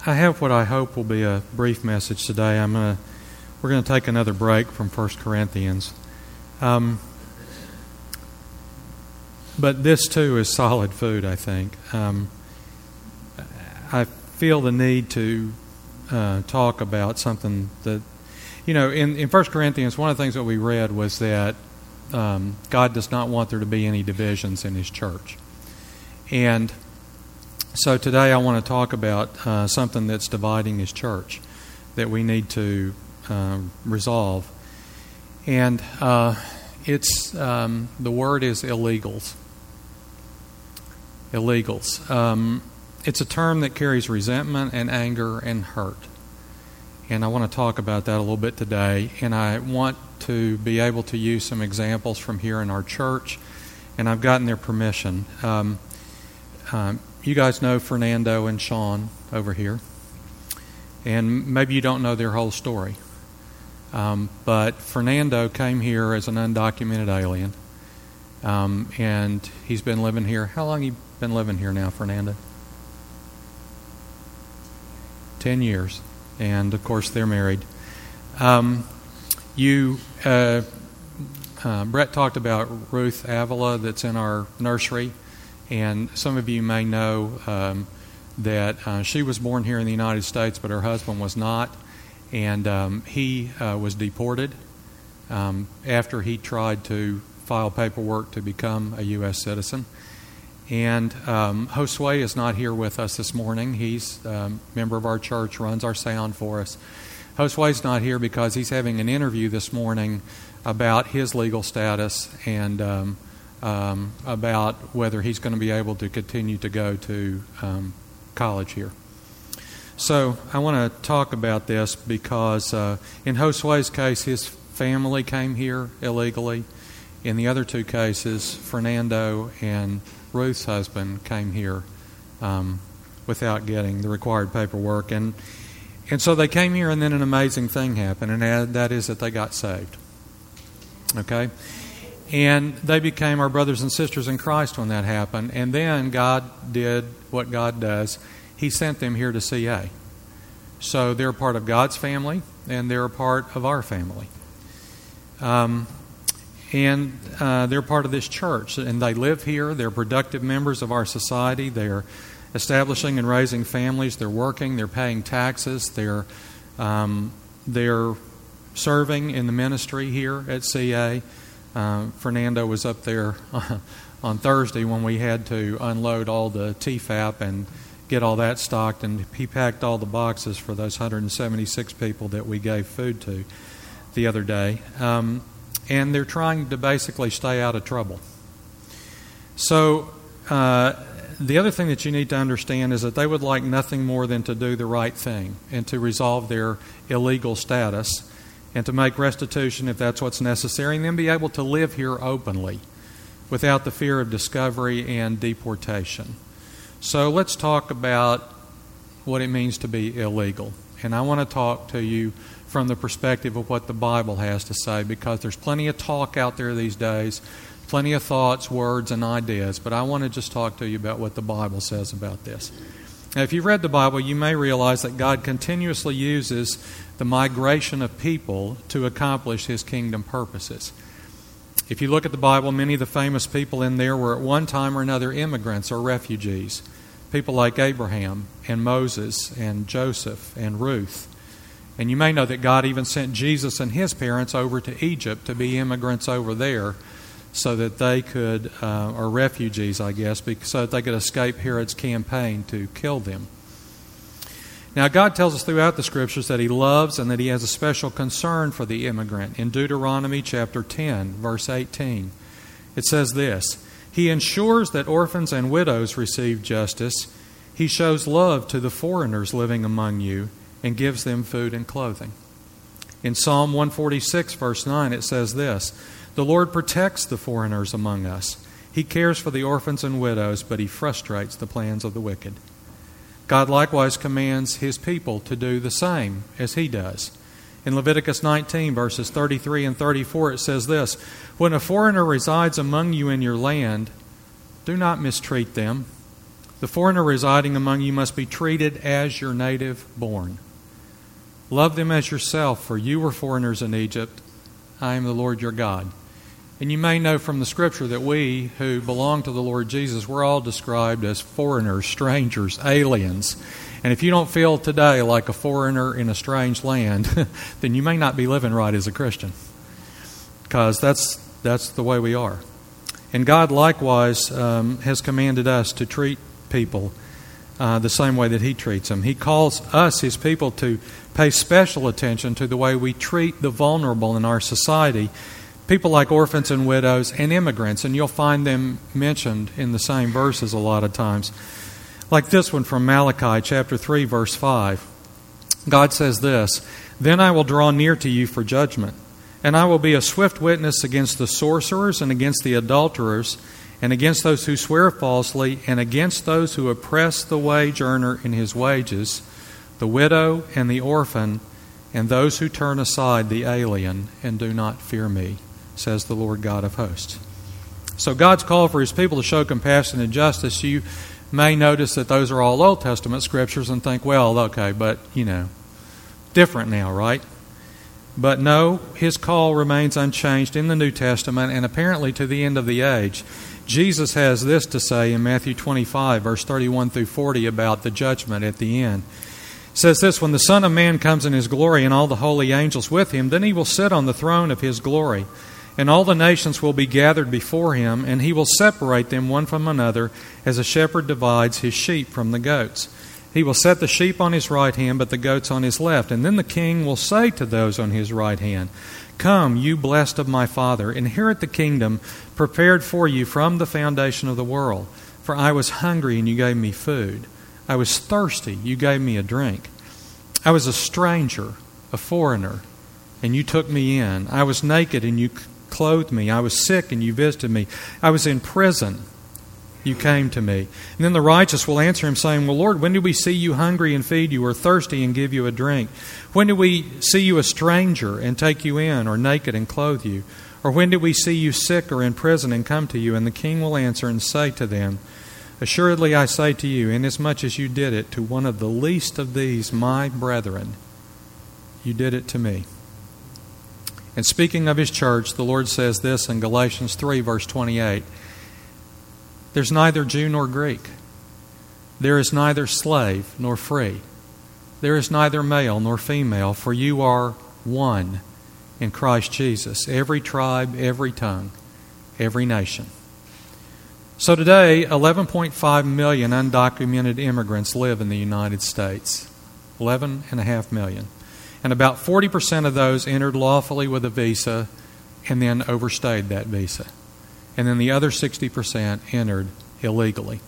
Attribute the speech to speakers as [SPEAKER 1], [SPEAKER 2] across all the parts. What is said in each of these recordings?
[SPEAKER 1] I have what I hope will be a brief message today. We're going to take another break from 1 Corinthians. But this too is solid food, I think. I feel the need to talk about something that, in 1 Corinthians, one of the things that we read was that God does not want there to be any divisions in His church. And so today I want to talk about something that's dividing His church that we need to resolve. And it's the word is illegals. Illegals. It's a term that carries resentment and anger and hurt. And I want to talk about that a little bit today. And I want to be able to use some examples from here in our church. And I've gotten their permission. You guys know Fernando and Sean over here. And maybe you don't know their whole story. But Fernando came here as an undocumented alien. And he's been living here. How long have you been living here now, Fernando? 10 years. And, of course, they're married. Brett talked about Ruth Avila that's in our nursery. And some of you may know that she was born here in the United States, but her husband was not. And he was deported after he tried to file paperwork to become a U.S. citizen. And Josue is not here with us this morning. He's a member of our church, runs our sound for us. Josue's not here because he's having an interview this morning about his legal status and about whether he's going to be able to continue to go to college here. So I want to talk about this because in Josue's case, his family came here illegally. In the other two cases, Fernando and Ruth's husband came here without getting the required paperwork. And so they came here, and then an amazing thing happened, and that is that they got saved. Okay? And they became our brothers and sisters in Christ when that happened. And then God did what God does. He sent them here to CA. So they're a part of God's family, and they're a part of our family. And they're part of this church, and they live here. They're productive members of our society. They're establishing and raising families. They're working. They're paying taxes. They're serving in the ministry here at CA. Fernando was up there on Thursday when we had to unload all the TFAP and get all that stocked, and he packed all the boxes for those 176 people that we gave food to the other day. And they're trying to basically stay out of trouble. So the other thing that you need to understand is that they would like nothing more than to do the right thing and to resolve their illegal status and to make restitution if that's what's necessary, and then be able to live here openly without the fear of discovery and deportation. So let's talk about what it means to be illegal. And I want to talk to you from the perspective of what the Bible has to say, because there's plenty of talk out there these days, plenty of thoughts, words, and ideas, but I want to just talk to you about what the Bible says about this. Now, if you've read the Bible, you may realize that God continuously uses the migration of people to accomplish His kingdom purposes. If you look at the Bible, many of the famous people in there were at one time or another immigrants or refugees. People like Abraham and Moses and Joseph and Ruth. And you may know that God even sent Jesus and his parents over to Egypt to be immigrants over there so that they could, or refugees, I guess, so that they could escape Herod's campaign to kill them. Now, God tells us throughout the Scriptures that He loves and that He has a special concern for the immigrant. In Deuteronomy chapter 10, verse 18, it says this: He ensures that orphans and widows receive justice. He shows love to the foreigners living among you and gives them food and clothing. In Psalm 146, verse 9, it says this: The Lord protects the foreigners among us. He cares for the orphans and widows, but He frustrates the plans of the wicked. God likewise commands His people to do the same as He does. In Leviticus 19, verses 33 and 34, it says this: When a foreigner resides among you in your land, do not mistreat them. The foreigner residing among you must be treated as your native born. Love them as yourself, for you were foreigners in Egypt. I am the Lord your God." And you may know from the Scripture that we who belong to the Lord Jesus, we're all described as foreigners, strangers, aliens. And if you don't feel today like a foreigner in a strange land, then you may not be living right as a Christian, because that's the way we are. And God likewise has commanded us to treat people the same way that He treats them. He calls us, His people, to pay special attention to the way we treat the vulnerable in our society, people like orphans and widows and immigrants, and you'll find them mentioned in the same verses a lot of times. Like this one from Malachi chapter 3, verse 5. God says this, "Then I will draw near to you for judgment, and I will be a swift witness against the sorcerers and against the adulterers and against those who swear falsely and against those who oppress the wage earner in his wages, the widow and the orphan, and those who turn aside the alien and do not fear me, says the Lord God of hosts." So God's call for His people to show compassion and justice, you may notice that those are all Old Testament scriptures and think, well, okay, but, different now, right? But no, His call remains unchanged in the New Testament and apparently to the end of the age. Jesus has this to say in Matthew 25, verse 31 through 40 about the judgment at the end. It says this, "When the Son of Man comes in His glory and all the holy angels with Him, then He will sit on the throne of His glory. And all the nations will be gathered before Him, and He will separate them one from another, as a shepherd divides his sheep from the goats. He will set the sheep on His right hand, but the goats on His left. And then the King will say to those on His right hand, 'Come, you blessed of my Father, inherit the kingdom prepared for you from the foundation of the world. For I was hungry, and you gave me food. I was thirsty, you gave me a drink. I was a stranger, a foreigner, and you took me in. I was naked, and you clothed me. I was sick, and you visited me. I was in prison. You came to me.' And then the righteous will answer Him, saying, 'Well, Lord, when did we see you hungry and feed you, or thirsty and give you a drink? When did we see you a stranger and take you in, or naked and clothe you? Or when did we see you sick or in prison and come to you?' And the King will answer and say to them, 'Assuredly I say to you, inasmuch as you did it to one of the least of these, my brethren, you did it to me.'" And speaking of His church, the Lord says this in Galatians 3, verse 28, "There's neither Jew nor Greek. There is neither slave nor free. There is neither male nor female, for you are one in Christ Jesus, every tribe, every tongue, every nation." So today, 11.5 million undocumented immigrants live in the United States. 11.5 million. And about 40% of those entered lawfully with a visa and then overstayed that visa. And then the other 60% entered illegally.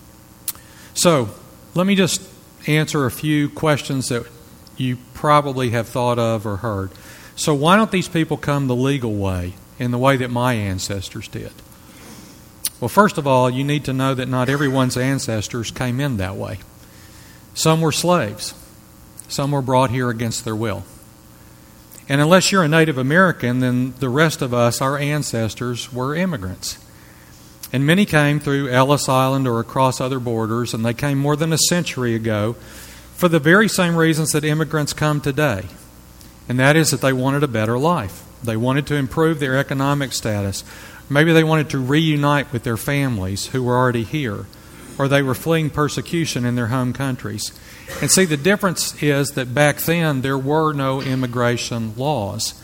[SPEAKER 1] So let me just answer a few questions that you probably have thought of or heard. So why don't these people come the legal way, in the way that my ancestors did? Well, first of all, you need to know that not everyone's ancestors came in that way. Some were slaves. Some were brought here against their will. And unless you're a Native American, then the rest of us, our ancestors, were immigrants. And many came through Ellis Island or across other borders, and they came more than a century ago for the very same reasons that immigrants come today. And that is that they wanted a better life. They wanted to improve their economic status. Maybe they wanted to reunite with their families who were already here, or they were fleeing persecution in their home countries. And see, the difference is that back then there were no immigration laws.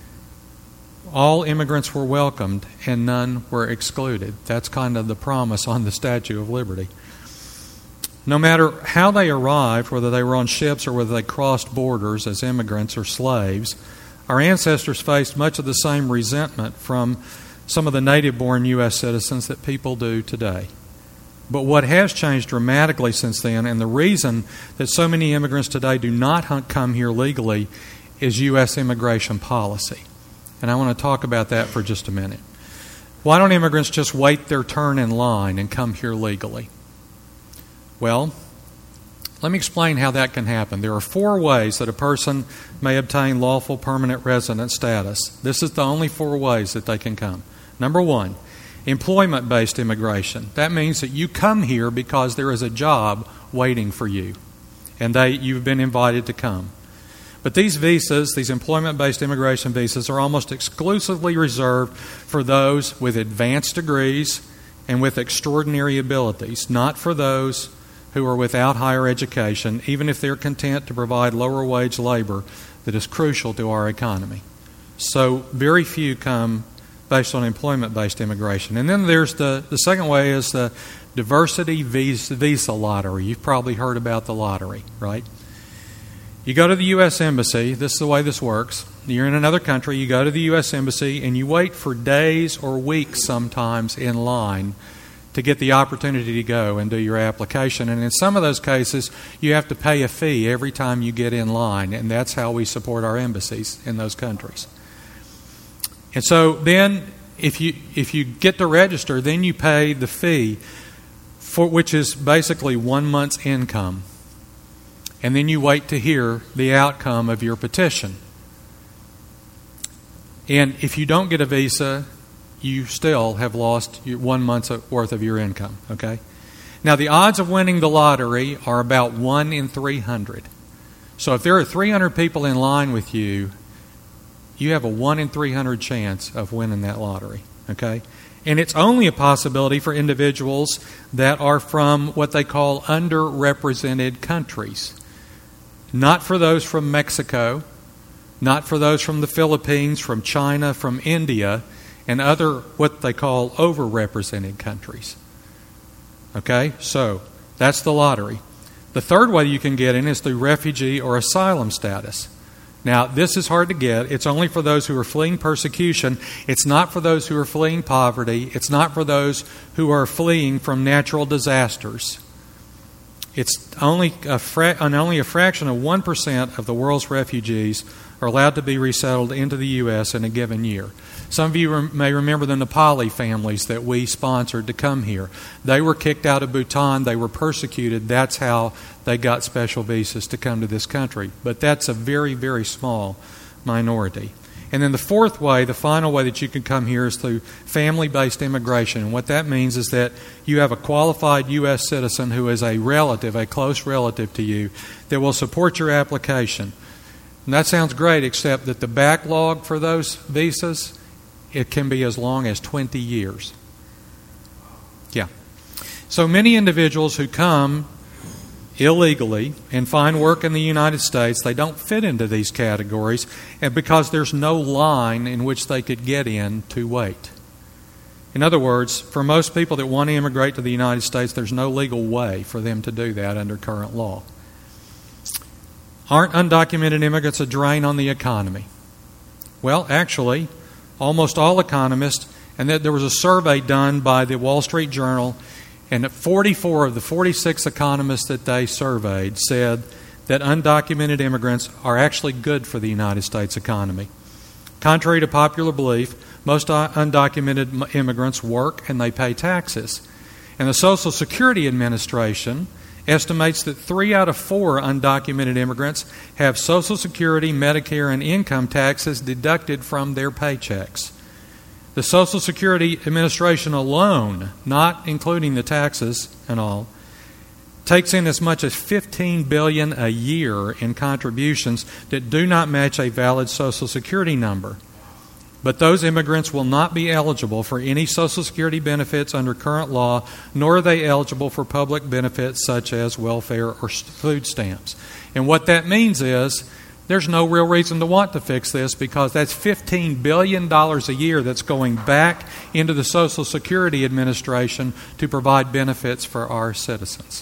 [SPEAKER 1] All immigrants were welcomed and none were excluded. That's kind of the promise on the Statue of Liberty. No matter how they arrived, whether they were on ships or whether they crossed borders as immigrants or slaves, our ancestors faced much of the same resentment from some of the native-born U.S. citizens that people do today. But what has changed dramatically since then, and the reason that so many immigrants today do not come here legally, is U.S. immigration policy. And I want to talk about that for just a minute. Why don't immigrants just wait their turn in line and come here legally? Well, let me explain how that can happen. There are 4 ways that a person may obtain lawful permanent resident status. This is the only 4 ways that they can come. Number 1, employment-based immigration. That means that you come here because there is a job waiting for you, and you've been invited to come. But these visas, these employment-based immigration visas, are almost exclusively reserved for those with advanced degrees and with extraordinary abilities, not for those who are without higher education, even if they're content to provide lower wage labor that is crucial to our economy. So very few come based on employment-based immigration. And then there's the second way is the diversity visa lottery. You've probably heard about the lottery, right? You go to the U.S. Embassy. This is the way this works. You're in another country. You go to the U.S. Embassy and you wait for days or weeks sometimes in line to get the opportunity to go and do your application. And in some of those cases, you have to pay a fee every time you get in line. And that's how we support our embassies in those countries. And so then if you get to register, then you pay the fee, for which is basically 1 month's income. And then you wait to hear the outcome of your petition. And if you don't get a visa, you still have lost 1 month's worth of your income. Okay? Now, the odds of winning the lottery are about 1 in 300. So if there are 300 people in line with you, you have a 1 in 300 chance of winning that lottery. Okay? And it's only a possibility for individuals that are from what they call underrepresented countries. Not for those from Mexico, not for those from the Philippines, from China, from India, and other what they call overrepresented countries. Okay? So, that's the lottery. The third way you can get in is through refugee or asylum status. Now, this is hard to get. It's only for those who are fleeing persecution. It's not for those who are fleeing poverty. It's not for those who are fleeing from natural disasters. It's only a fraction of 1% of the world's refugees are allowed to be resettled into the U.S. in a given year. Some of you may remember the Nepali families that we sponsored to come here. They were kicked out of Bhutan. They were persecuted. That's how they got special visas to come to this country. But that's a very, very small minority. And then the fourth way, the final way that you can come here is through family-based immigration. And what that means is that you have a qualified U.S. citizen who is a relative, a close relative to you, that will support your application. And that sounds great, except that the backlog for those visas, it can be as long as 20 years. Yeah. So many individuals who come illegally and find work in the United States, they don't fit into these categories, and because there's no line in which they could get in to wait. In other words, for most people that want to immigrate to the United States, there's no legal way for them to do that under current law. Aren't undocumented immigrants a drain on the economy? Well, actually, almost all economists, and there was a survey done by the Wall Street Journal, and 44 of the 46 economists that they surveyed said that undocumented immigrants are actually good for the United States economy. Contrary to popular belief, most undocumented immigrants work and they pay taxes. And the Social Security Administration estimates that 3 out of 4 undocumented immigrants have Social Security, Medicare, and income taxes deducted from their paychecks. The Social Security Administration alone, not including the taxes and all, takes in as much as $15 billion a year in contributions that do not match a valid Social Security number. But those immigrants will not be eligible for any Social Security benefits under current law, nor are they eligible for public benefits such as welfare or food stamps. And what that means is there's no real reason to want to fix this, because that's $15 billion a year that's going back into the Social Security Administration to provide benefits for our citizens.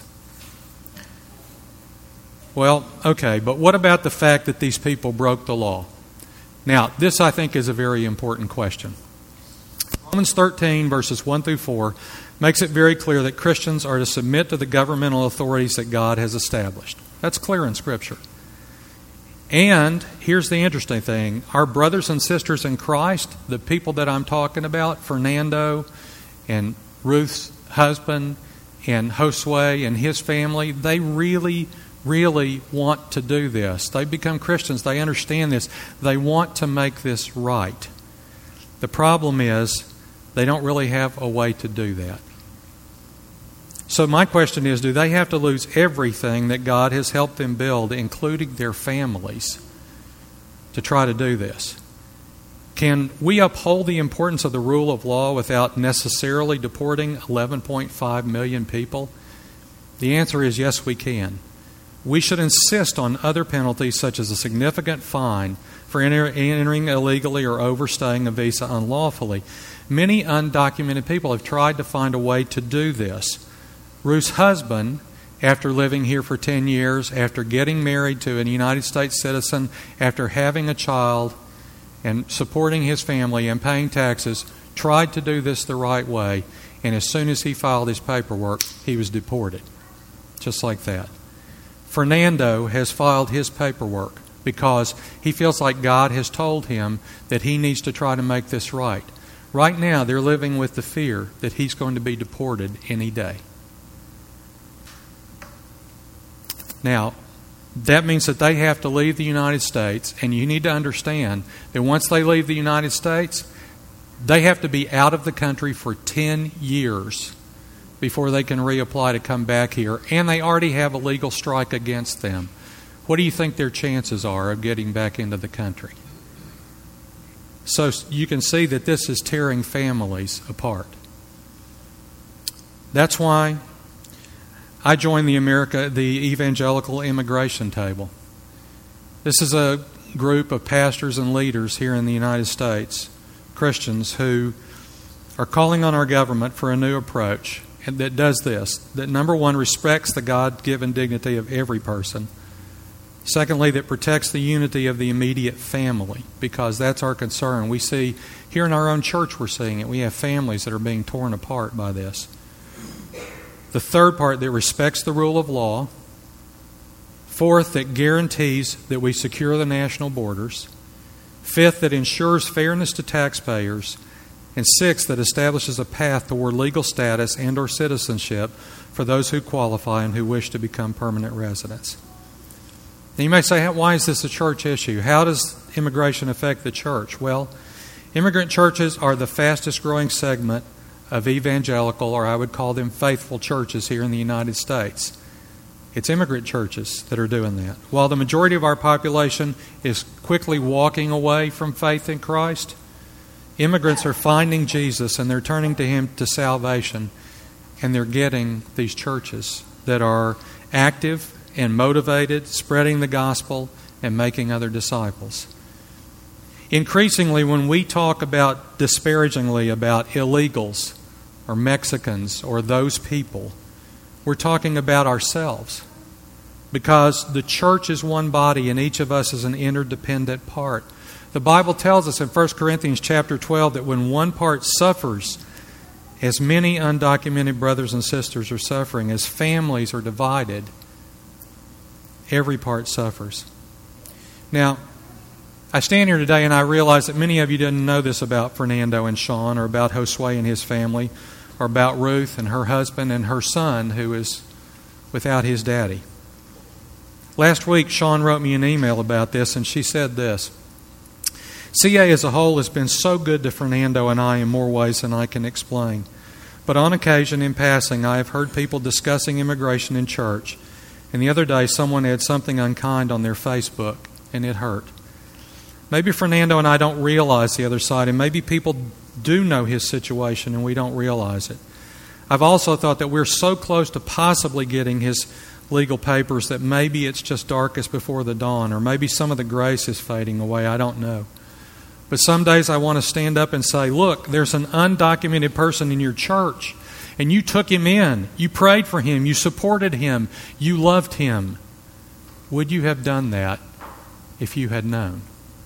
[SPEAKER 1] Well, okay, but what about the fact that these people broke the law? Now, this I think is a very important question. Romans 13, verses 1 through 4, makes it very clear that Christians are to submit to the governmental authorities that God has established. That's clear in Scripture. And here's the interesting thing. Our brothers and sisters in Christ, the people that I'm talking about, Fernando and Ruth's husband and Josue and his family, they really want to do this. They become Christians. They understand this. They want to make this right. The problem is They don't really have a way to do that. So my question is, do they have to lose everything that God has helped them build, including their families, to try to do this? Can we uphold the importance of the rule of law without necessarily deporting 11.5 million people? The answer is yes, we can. We should insist on other penalties, such as a significant fine for entering illegally or overstaying a visa unlawfully. Many undocumented people have tried to find a way to do this. Ruth's husband, after living here for 10 years, after getting married to a United States citizen, after having a child and supporting his family and paying taxes, tried to do this the right way, and as soon as he filed his paperwork, he was deported. Just like that. Fernando has filed his paperwork because he feels like God has told him that he needs to try to make this right. Right now, they're living with the fear that he's going to be deported any day. Now, that means that they have to leave the United States, and you need to understand that once they leave the United States, they have to be out of the country for 10 years before they can reapply to come back here, and they already have a legal strike against them. What do you think their chances are of getting back into the country? So you can see that this is tearing families apart. That's why I joined the Evangelical Immigration Table. This is a group of pastors and leaders here in the United States, Christians, who are calling on our government for a new approach that does this. That, number one, respects the God-given dignity of every person. Secondly, that protects the unity of the immediate family, because that's our concern. We see, here in our own church we're seeing it. We have families that are being torn apart by this. The third part, that respects the rule of law. Fourth, that guarantees that we secure the national borders. Fifth, that ensures fairness to taxpayers. And sixth, that establishes a path toward legal status and or citizenship for those who qualify and who wish to become permanent residents. Now you may say, why is this a church issue? How does immigration affect the church? Well, immigrant churches are the fastest growing segment of evangelical, or I would call them faithful churches here in the United States. It's immigrant churches that are doing that. While the majority of our population is quickly walking away from faith in Christ, immigrants are finding Jesus and they're turning to Him to salvation, and they're getting these churches that are active and motivated, spreading the gospel and making other disciples. Increasingly, when we talk about disparagingly about illegals or Mexicans or those people, we're talking about ourselves, because the church is one body and each of us is an interdependent part. The Bible tells us in 1 Corinthians chapter 12 that when one part suffers, as many undocumented brothers and sisters are suffering, as families are divided, every part suffers. Now, I stand here today and I realize that many of you didn't know this about Fernando and Sean, or about Josue and his family, or about Ruth and her husband and her son who is without his daddy. Last week, Sean wrote me an email about this, and she said this: CA as a whole has been so good to Fernando and I in more ways than I can explain. But on occasion, in passing, I have heard people discussing immigration in church, and the other day someone had something unkind on their Facebook, and it hurt. Maybe Fernando and I don't realize the other side, and maybe people do know his situation and we don't realize it. I've also thought that we're so close to possibly getting his legal papers that maybe it's just darkest before the dawn, or maybe some of the grace is fading away. I don't know. But some days I want to stand up and say, look, there's an undocumented person in your church, and you took him in. You prayed for him. You supported him. You loved him. Would you have done that if you had known?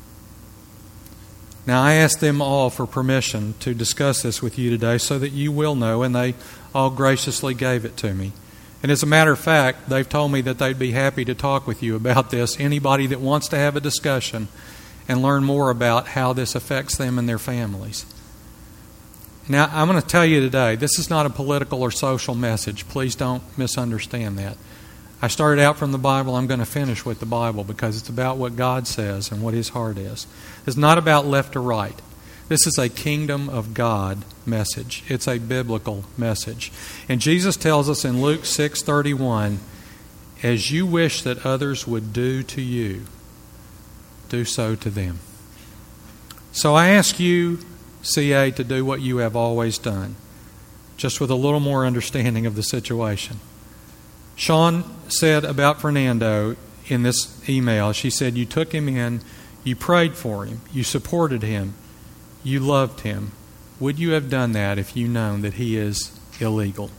[SPEAKER 1] Now, I asked them all for permission to discuss this with you today so that you will know, and they all graciously gave it to me. And as a matter of fact, they've told me that they'd be happy to talk with you about this. Anybody that wants to have a discussion and learn more about how this affects them and their families. Now, I'm going to tell you today, this is not a political or social message. Please don't misunderstand that. I started out from the Bible. I'm going to finish with the Bible because it's about what God says and what His heart is. It's not about left or right. This is a kingdom of God message. It's a biblical message. And Jesus tells us in Luke 6:31, as you wish that others would do to you, do so to them. So I ask you, CA, to do what you have always done, just with a little more understanding of the situation. Sean said about Fernando in this email, she said, you took him in, you prayed for him, you supported him, you loved him. Would you have done that if you known that he is illegal?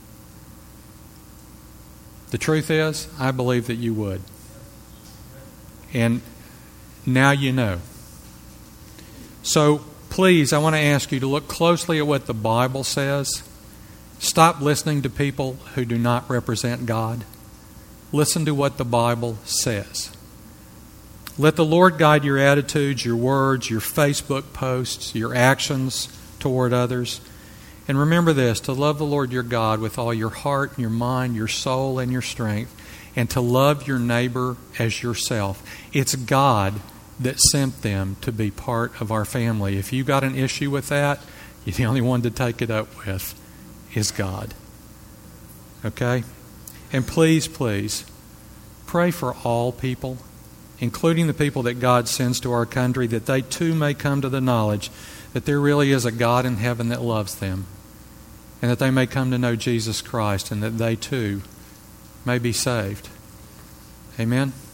[SPEAKER 1] The truth is, I believe that you would. And now you know. So please, I want to ask you to look closely at what the Bible says. Stop listening to people who do not represent God. Listen to what the Bible says. Let the Lord guide your attitudes, your words, your Facebook posts, your actions toward others. And remember this, to love the Lord your God with all your heart, your mind, your soul, and your strength, and to love your neighbor as yourself. It's God that sent them to be part of our family. If you got an issue with that, you're the only one to take it up with is God. Okay? And please, please, pray for all people, including the people that God sends to our country, that they too may come to the knowledge that there really is a God in heaven that loves them, and that they may come to know Jesus Christ, and that they too may be saved. Amen?